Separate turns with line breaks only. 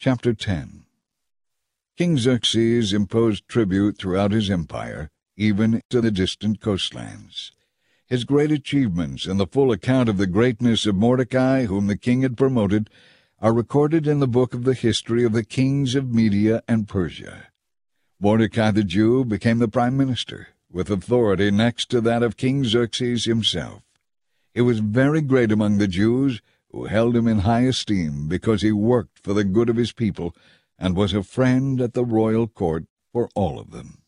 Chapter 10. King Xerxes imposed tribute throughout his empire, even to the distant coastlands. His great achievements and the full account of the greatness of Mordecai, whom the king had promoted, are recorded in the book of the history of the kings of Media and Persia. Mordecai the Jew became the prime minister, with authority next to that of King Xerxes himself. He was very great among the Jews, who held him in high esteem because he worked for the good of his people and was a friend at the royal court for all of them.